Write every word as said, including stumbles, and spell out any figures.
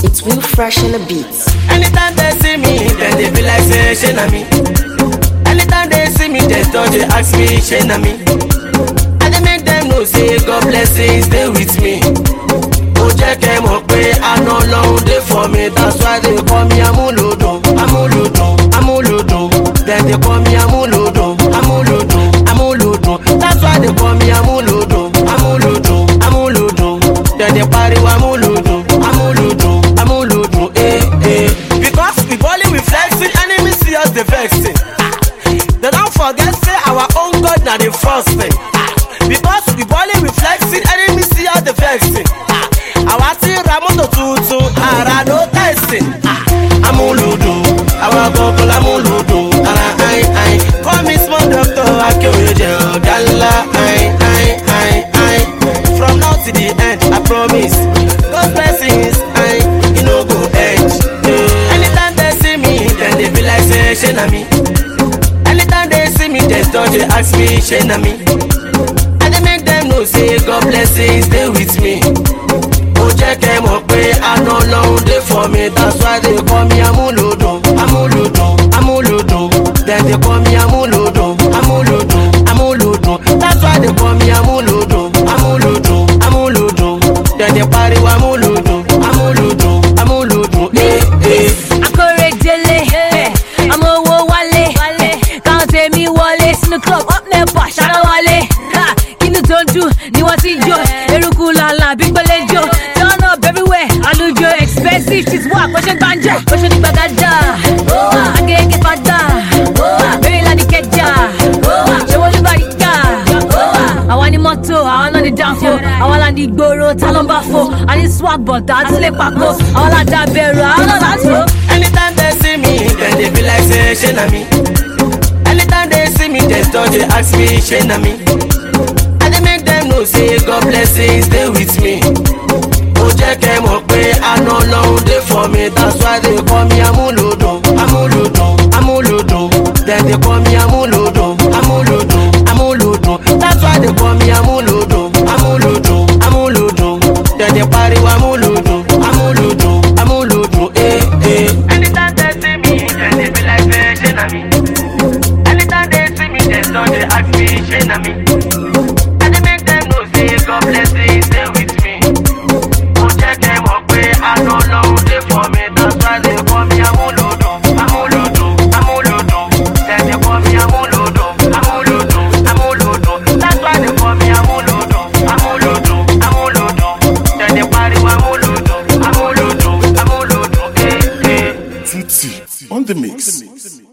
It's real fresh in the beats. Anytime they see me, then they feel like say, she na me. Anytime they see me, they don't they ask me, she na me. I dey make them know say God blessings stay with me. Oh, check them up, pray I no long day for me. That's why they call me Amulodo, Amulodo, Amulodo. Then they call me Amulodo, Amulodo, Amulodo. That's why they call me Amulodo, Amulodo, Amulodo. Then they party Amulodo, Amulodo, Amulodo, eh, eh. Because we balling, we flexing, enemies see us, they vexing. They don't forget, say our own God now the first thing. Because we balling, we flexing, enemies see us, they vexing. Our team Ramoto Tutu, Ara no testing. Amulodo, our couple Amulodo, Ara I I. Call me small doctor, I kill you, Gala, I I I I. From now to the end, I promise. God's blessings, I, you know go end. Anytime they see me, then they feel like say, she na me. Anytime they see me, they don't they ask me, she na me. I dey make them know say God blessings stay with me. Oh, check them up, pray I no long day for me. That's why they call me Amulodo, Amulodo, Amulodo. Then they call me Amulodo, Amulodo, Amulodo. That's why they call me Amulodo, Amulodo, Amulodo. Then they party Amulodo, Amulodo, Amulodo. Eh, eh. Akoredele, eh. I'm a wo wale, can't take me wale. In the club, up never, shana wale. Ha, kinu don't do, ni wati jo. Eruku la la, big balejo. Turn up everywhere, alujo expensive. She's walk, what you banja, what you bagada. Oh, I get get fada. Oh, very la di keja. Oh, she want to barika. Oh, I want the motto, I want the downfall. I want the goro, talamba fo. I need swag, but that's le paco. I want that beru, I want that so. Anytime they see me, then they feel like say, she na me. Anytime they see me, they don't they ask me, she na me. I dey make them know say God blessings stay with me. Oh, check them up, pray I no long day for me. That's why they call me Amulodo, Amulodo, Amulodo. Then they call me Amulodo, Amulodo, Amulodo. That's why they call me Amulodo, Amulodo, Amulodo. Then they party Amulodo, Amulodo, Amulodo, eh, eh. Anytime they see me, then they be like, say, she na me. Anytime they see me, they don't they ask me, she na me. I dey make them know say God blessings stay with me. Oh, check them up, pray I no long day for me. That's why they call me Amulodo, Amulodo, Amulodo. Then they call me Amulodo, Amulodo, Amulodo. That's why they call me Amulodo, Amulodo, Amulodo. Then they party Amulodo, Amulodo, Amulodo, eh, eh. Tutsi on the mix.